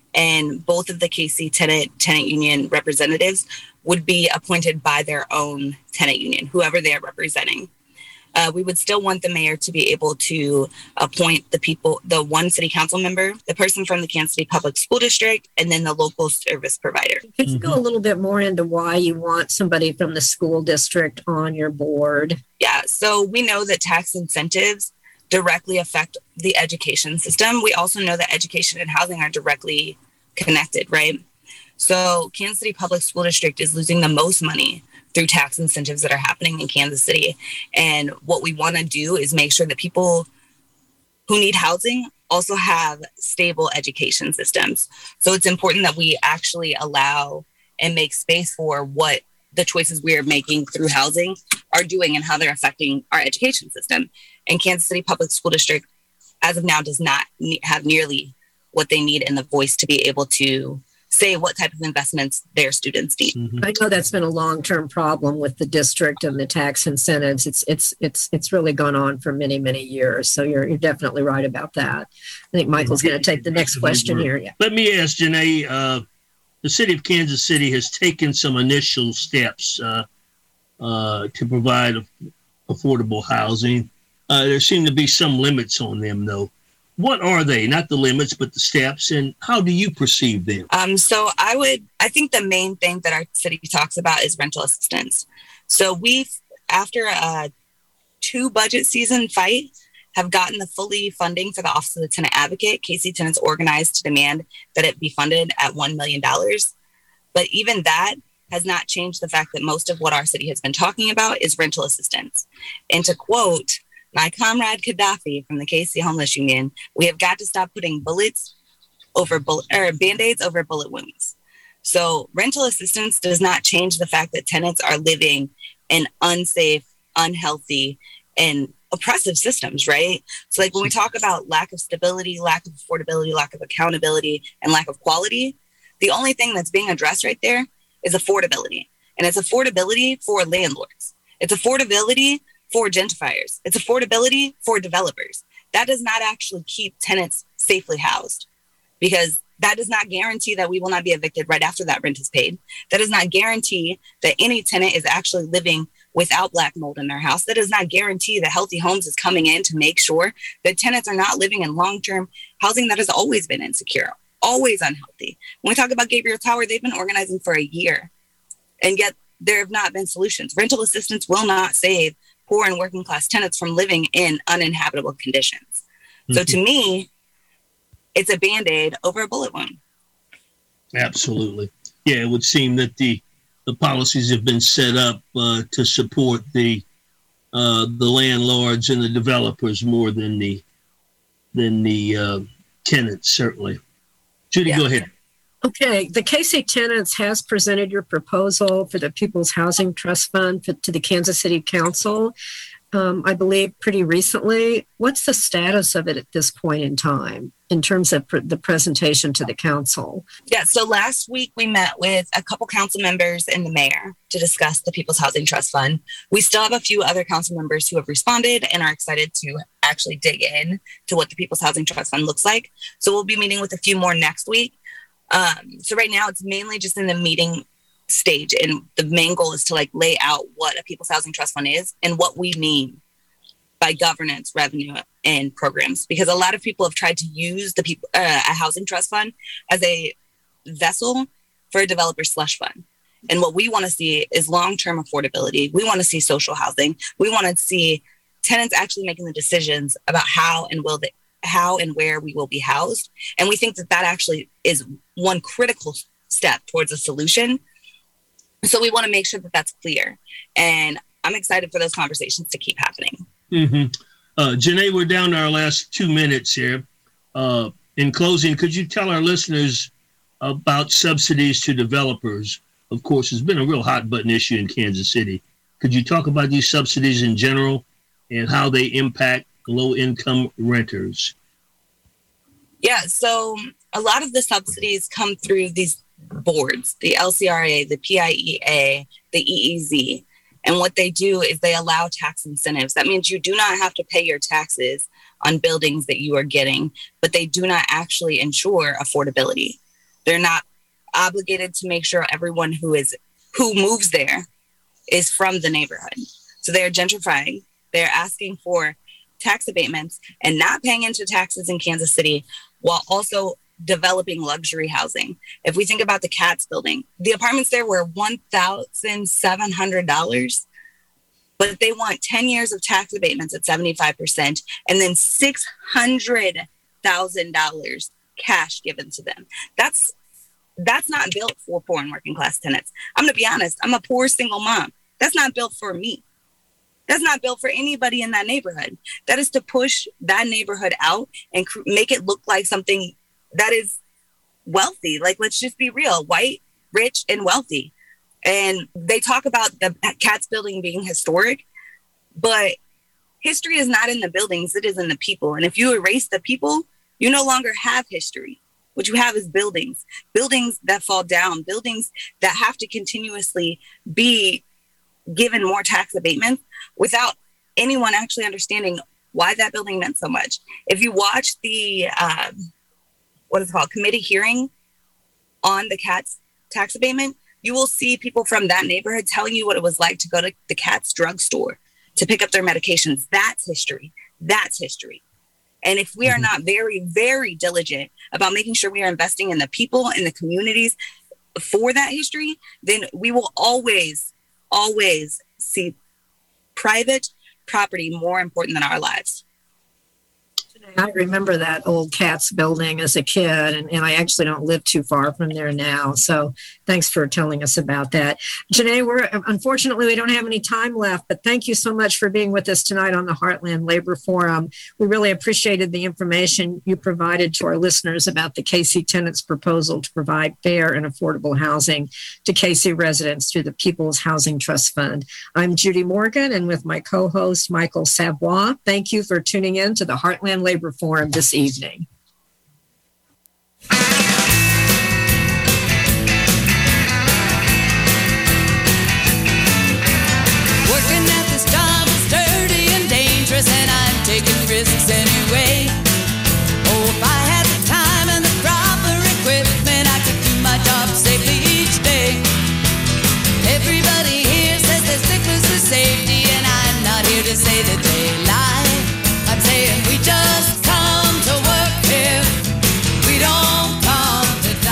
and both of the K C tenant, tenant union representatives would be appointed by their own tenant union, whoever they are representing. Uh, we would still want the mayor to be able to appoint the people, the one city council member, the person from the Kansas City Public School District, and then the local service provider. Could you go a little bit more into why you want somebody from the school district on your board? Yeah, so we know that tax incentives directly affect the education system. We also know that education and housing are directly connected, right? So Kansas City Public School District is losing the most money through tax incentives that are happening in Kansas City. And what we want to do is make sure that people who need housing also have stable education systems. So it's important that we actually allow and make space for what the choices we are making through housing are doing and how they're affecting our education system. And Kansas City Public School District, as of now, does not have nearly what they need and the voice to be able to say what type of investments their students need. Mm-hmm. I know that's been a long-term problem with the district and the tax incentives. It's it's it's it's really gone on for many, many years. So you're you're definitely right about that. I think Michael's going to take the next question here. Yeah. Let me ask Janae, uh, the city of Kansas City has taken some initial steps uh, uh, to provide affordable housing. Uh, there seem to be some limits on them, though. What are they? Not the limits, but the steps, and how do you perceive them? Um, so I would, I think the main thing that our city talks about is rental assistance. So we've, after a two budget season fight, have gotten the fully funding for the Office of the Tenant Advocate. K C Tenants organized to demand that it be funded at one million dollars. But even that has not changed the fact that most of what our city has been talking about is rental assistance. And to quote my comrade Gaddafi from the K C Homeless Union, we have got to stop putting bullets over bullet or band-aids over bullet wounds. So rental assistance does not change the fact that tenants are living in unsafe, unhealthy, and oppressive systems, right? So like when we talk about lack of stability, lack of affordability, lack of accountability, and lack of quality, the only thing that's being addressed right there is affordability. And it's affordability for landlords. It's affordability for gentrifiers. It's affordability for developers. That does not actually keep tenants safely housed, because that does not guarantee that we will not be evicted right after that rent is paid. That does not guarantee that any tenant is actually living without black mold in their house. That does not guarantee that Healthy Homes is coming in to make sure that tenants are not living in long-term housing that has always been insecure, always unhealthy. When we talk about Gabriel Tower, they've been organizing for a year, and yet there have not been solutions. Rental assistance will not save poor and working class tenants from living in uninhabitable conditions. Mm-hmm. So to me, it's a Band-Aid over a bullet wound. Absolutely. Yeah, it would seem that the the policies have been set up uh, to support the uh, the landlords and the developers more than the than the uh, tenants, certainly. Judy, yeah. Go ahead. Okay, the K C Tenants has presented your proposal for the People's Housing Trust Fund for, to the Kansas City Council, um, I believe pretty recently. What's the status of it at this point in time in terms of pr- the presentation to the council? Yeah, so last week we met with a couple council members and the mayor to discuss the People's Housing Trust Fund. We still have a few other council members who have responded and are excited to actually dig in to what the People's Housing Trust Fund looks like. So we'll be meeting with a few more next week. Um, so right now it's mainly just in the meeting stage, and the main goal is to like lay out what a People's Housing Trust Fund is and what we mean by governance, revenue, and programs. Because a lot of people have tried to use the people, uh, a housing trust fund as a vessel for a developer slush fund. And what we want to see is long-term affordability. We want to see social housing. We want to see tenants actually making the decisions about how and will they, how and where we will be housed. And we think that that actually is one critical step towards a solution. So we want to make sure that that's clear. And I'm excited for those conversations to keep happening. Mm-hmm. Uh, Janae, we're down to our last two minutes here. Uh, in closing, could you tell our listeners about subsidies to developers? Of course, it's been a real hot button issue in Kansas City. Could you talk about these subsidies in general and how they impact low-income renters? Yeah, so a lot of the subsidies come through these boards, the L C R A, the P I E A, the E E Z. And what they do is they allow tax incentives. That means you do not have to pay your taxes on buildings that you are getting, but they do not actually ensure affordability. They're not obligated to make sure everyone who is who moves there is from the neighborhood. So they're gentrifying. They're asking for tax abatements and not paying into taxes in Kansas City while also developing luxury housing. If we think about the Katz building, the apartments there were one thousand seven hundred dollars, but they want ten years of tax abatements at seventy-five percent and then six hundred thousand dollars cash given to them. That's that's not built for poor and working class tenants. I'm going to be honest. I'm a poor single mom. That's not built for me. That's not built for anybody in that neighborhood. That is to push that neighborhood out and cr- make it look like something that is wealthy. Like, let's just be real, white, rich, and wealthy. And they talk about the Katz building being historic, but history is not in the buildings, it is in the people. And if you erase the people, you no longer have history. What you have is buildings, buildings that fall down, buildings that have to continuously be given more tax abatements without anyone actually understanding why that building meant so much. If you watch the, um, what is it called, committee hearing on the Katz tax abatement, you will see people from that neighborhood telling you what it was like to go to the Katz drugstore to pick up their medications. That's history. That's history. And if we are not very, very diligent about making sure we are investing in the people and the communities for that history, then we will always, always see private property more important than our lives. I remember that old Katz building as a kid, and, and I actually don't live too far from there now. So thanks for telling us about that. Janae, we're, unfortunately, we don't have any time left, but thank you so much for being with us tonight on the Heartland Labor Forum. We really appreciated the information you provided to our listeners about the K C Tenant's proposal to provide fair and affordable housing to K C residents through the People's Housing Trust Fund. I'm Judy Morgan, and with my co-host, Michael Savoy, thank you for tuning in to the Heartland Labor Forum this evening. Working at this job is dirty and dangerous, and I'm taking risks anyway. Oh, if I had the time and the proper equipment, I could do my job safely each day. Everybody here says they're sticklers for safety, and I'm not here to say that they lie. I'm saying we just come to work here. We don't come to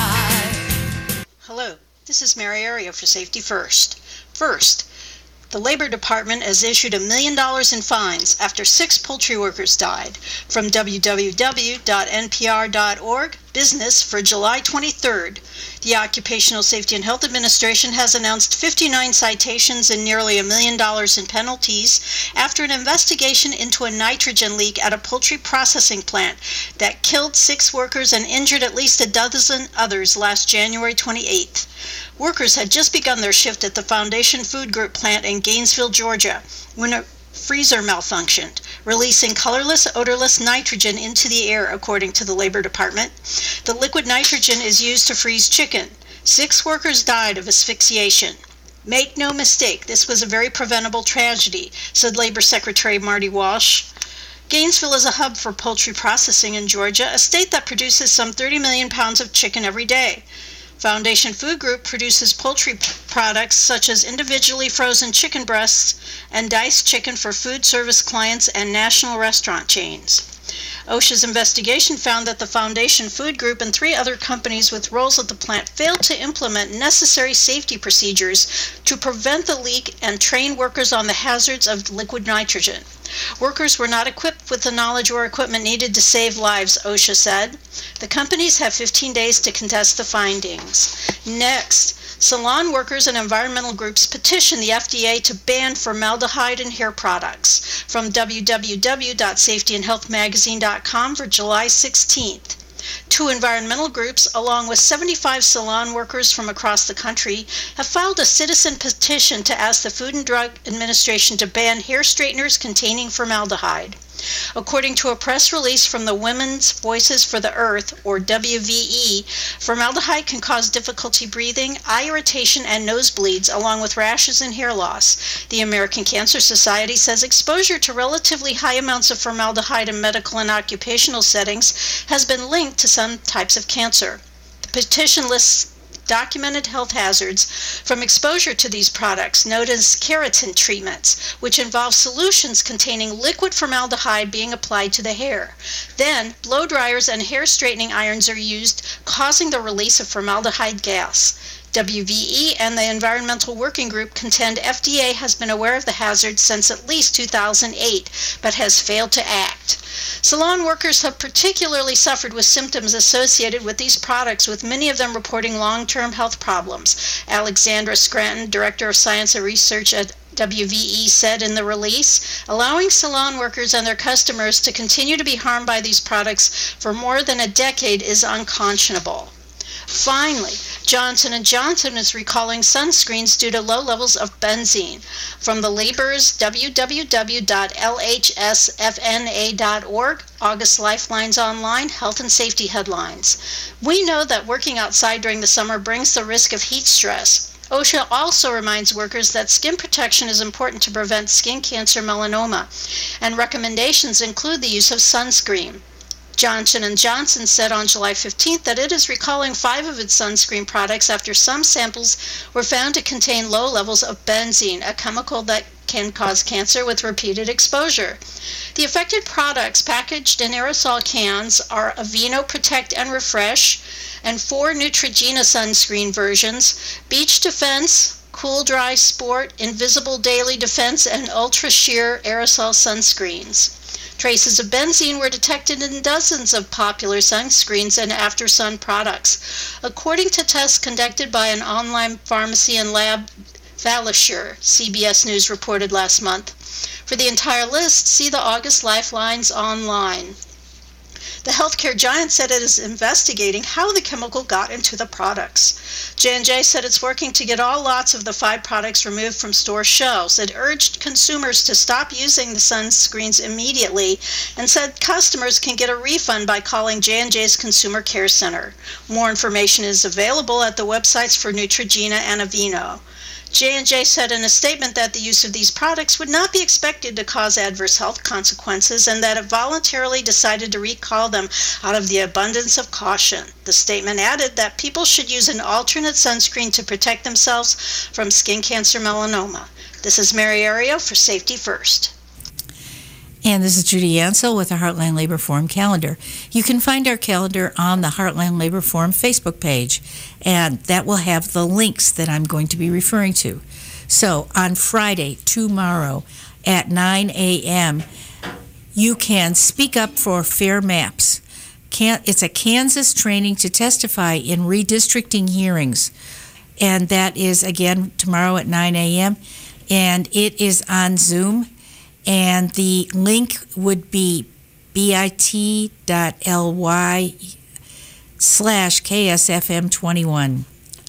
die. Hello, this is Mary Aria for Safety First. First, the Labor Department has issued a million dollars in fines after six poultry workers died. From w w w dot n p r dot org, business for July twenty-third. The Occupational Safety and Health Administration has announced fifty-nine citations and nearly a million dollars in penalties after an investigation into a nitrogen leak at a poultry processing plant that killed six workers and injured at least a dozen others last January twenty-eighth. Workers had just begun their shift at the Foundation Food Group plant in Gainesville, Georgia, when a freezer malfunctioned, releasing colorless, odorless nitrogen into the air, according to the Labor Department. The liquid nitrogen is used to freeze chicken. Six workers died of asphyxiation. Make no mistake, this was a very preventable tragedy, said Labor Secretary Marty Walsh. Gainesville is a hub for poultry processing in Georgia, a state that produces some thirty million pounds of chicken every day. Foundation Food Group produces poultry products such as individually frozen chicken breasts and diced chicken for food service clients and national restaurant chains. OSHA's investigation found that the Foundation Food Group and three other companies with roles at the plant failed to implement necessary safety procedures to prevent the leak and train workers on the hazards of liquid nitrogen. Workers were not equipped with the knowledge or equipment needed to save lives, OSHA said. The companies have fifteen days to contest the findings. Next, salon workers and environmental groups petitioned the F D A to ban formaldehyde in hair products. From w w w dot safety and health magazine dot com for July sixteenth. Two environmental groups, along with seventy-five salon workers from across the country, have filed a citizen petition to ask the Food and Drug Administration to ban hair straighteners containing formaldehyde. According to a press release from the Women's Voices for the Earth, or W V E, formaldehyde can cause difficulty breathing, eye irritation, and nosebleeds, along with rashes and hair loss. The American Cancer Society says exposure to relatively high amounts of formaldehyde in medical and occupational settings has been linked to some types of cancer. The petition lists documented health hazards from exposure to these products, known as keratin treatments, which involve solutions containing liquid formaldehyde being applied to the hair. Then, blow dryers and hair straightening irons are used, causing the release of formaldehyde gas. W V E and the Environmental Working Group contend F D A has been aware of the hazard since at least two thousand eight, but has failed to act. Salon workers have particularly suffered with symptoms associated with these products, with many of them reporting long-term health problems. Alexandra Scranton, Director of Science and Research at W V E, said in the release, allowing salon workers and their customers to continue to be harmed by these products for more than a decade is unconscionable. Finally, Johnson and Johnson is recalling sunscreens due to low levels of benzene. From the Labor's w w w dot l h s f n a dot org, August Lifelines Online, Health and Safety Headlines. We know that working outside during the summer brings the risk of heat stress. OSHA also reminds workers that skin protection is important to prevent skin cancer, melanoma, and recommendations include the use of sunscreen. Johnson and Johnson said on July fifteenth that it is recalling five of its sunscreen products after some samples were found to contain low levels of benzene, a chemical that can cause cancer with repeated exposure. The affected products packaged in aerosol cans are Aveeno Protect and Refresh and four Neutrogena sunscreen versions, Beach Defense, Cool Dry Sport, Invisible Daily Defense, and Ultra Sheer aerosol sunscreens. Traces of benzene were detected in dozens of popular sunscreens and after-sun products, according to tests conducted by an online pharmacy and lab, Valisure, C B S News reported last month. For the entire list, see the August Lifelines online. The healthcare giant said it is investigating how the chemical got into the products. J and J said it's working to get all lots of the five products removed from store shelves. It urged consumers to stop using the sunscreens immediately and said customers can get a refund by calling J and J's Consumer Care Center. More information is available at the websites for Neutrogena and Aveeno. J and J said in a statement that the use of these products would not be expected to cause adverse health consequences and that it voluntarily decided to recall them out of the abundance of caution. The statement added that people should use an alternate sunscreen to protect themselves from skin cancer melanoma. This is Mary Ario for Safety First. And this is Judy Ansell with the Heartland Labor Forum calendar. You can find our calendar on the Heartland Labor Forum Facebook page, and that will have the links that I'm going to be referring to. So on Friday, tomorrow, at nine a.m., you can speak up for Fair Maps. It's a Kansas training to testify in redistricting hearings, and that is, again, tomorrow at nine a.m., and it is on Zoom. And the link would be bit.ly slash KSFM21.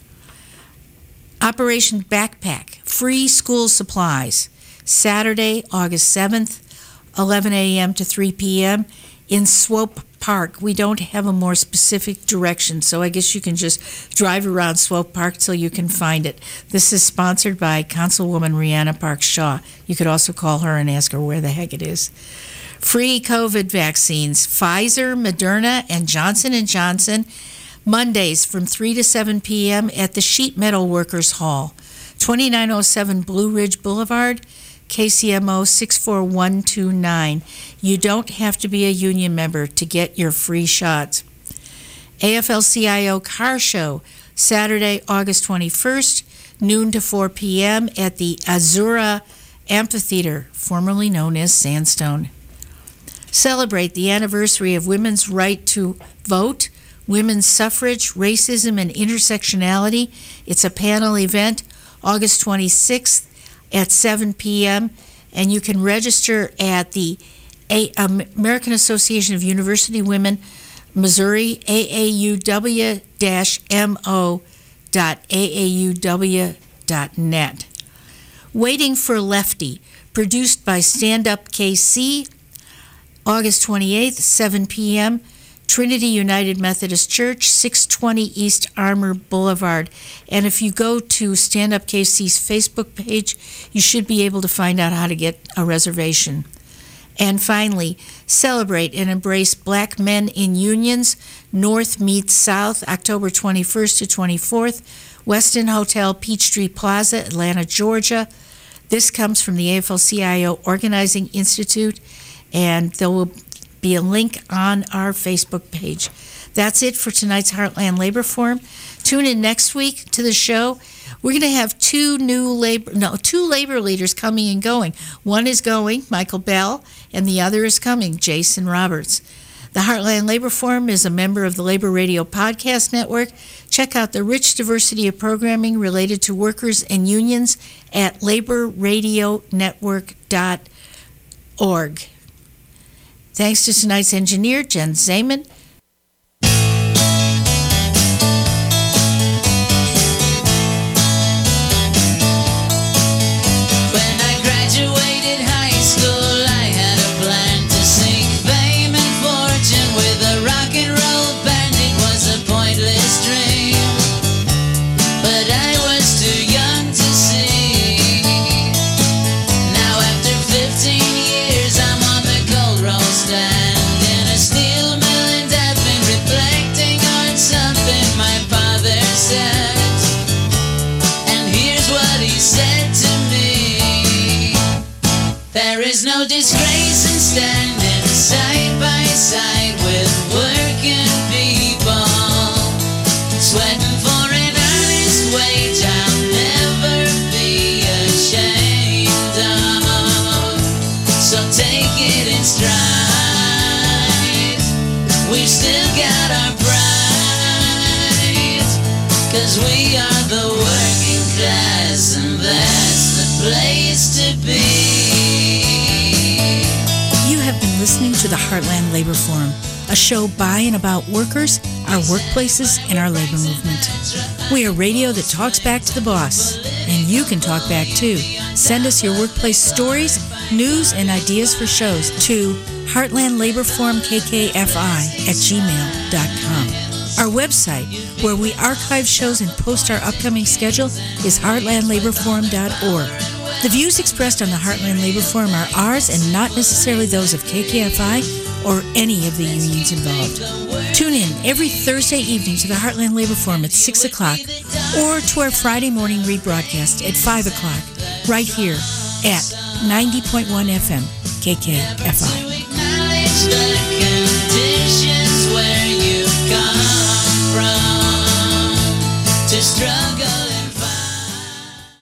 Operation Backpack, free school supplies, Saturday, August seventh, eleven a.m. to three p.m. in Swope Park. We don't have a more specific direction, so I guess you can just drive around Swope Park till you can find it. This is sponsored by Councilwoman Rhianna Parks Shaw. You could also call her and ask her where the heck it is. Free COVID vaccines, Pfizer, Moderna, and Johnson and Johnson, Mondays from three to seven p.m. at the Sheet Metal Workers Hall, twenty-nine oh seven Blue Ridge Boulevard, K C M O six four one two nine. You don't have to be a union member to get your free shots. A F L C I O Car Show, Saturday, August twenty-first, noon to four p.m. at the Azura Amphitheater, formerly known as Sandstone. Celebrate the anniversary of women's right to vote, women's suffrage, racism, and intersectionality. It's a panel event, August twenty-sixth at seven p.m., and you can register at the A- American Association of University Women, Missouri, A A U W M O dot A A U W dot net. Waiting for Lefty, produced by Stand Up K C, August twenty-eighth, seven p.m., Trinity United Methodist Church, six twenty East Armour Boulevard. And if you go to Stand Up K C's Facebook page, you should be able to find out how to get a reservation. And finally, celebrate and embrace Black Men in Unions, North Meets South, October twenty-first to twenty-fourth, Westin Hotel, Peachtree Plaza, Atlanta, Georgia. This comes from the A F L C I O Organizing Institute, and there will be a link on our Facebook page. That's it for tonight's Heartland Labor Forum. Tune in next week to the show. We're going to have two new labor, no, two labor leaders coming and going. One is going, Michael Bell, and the other is coming, Jason Roberts. The Heartland Labor Forum is a member of the Labor Radio Podcast Network. Check out the rich diversity of programming related to workers and unions at labor radio network dot org. Thanks to tonight's engineer, Jen Zayman. When I graduated high school, I had a plan to seek fame and fortune with a rock and roll band. It was a pointless dream, but I was too young to see. Now after fifteen years, I'm on the cold roll stand in a steel mill, and I've been reflecting on something my father said. And here's what he said to me: there is no disgrace in standing side by side with working people, sweating for an honest wage I'll never be ashamed of. So take it in stride. 'cause we are the working class, and that's the place to be. You have been listening to the Heartland Labor Forum, a show by and about workers, our workplaces, and our labor movement. We are radio that talks back to the boss, and you can talk back too. Send us your workplace stories, news, and ideas for shows to Heartland Labor Forum K K F I at gmail dot com. Our website, where we archive shows and post our upcoming schedule, is heartland labor forum dot org. The views expressed on the Heartland Labor Forum are ours and not necessarily those of K K F I or any of the unions involved. Tune in every Thursday evening to the Heartland Labor Forum at six o'clock or to our Friday morning rebroadcast at five o'clock right here at ninety point one F M K K F I. Acknowledge the conditions where you come from to struggle.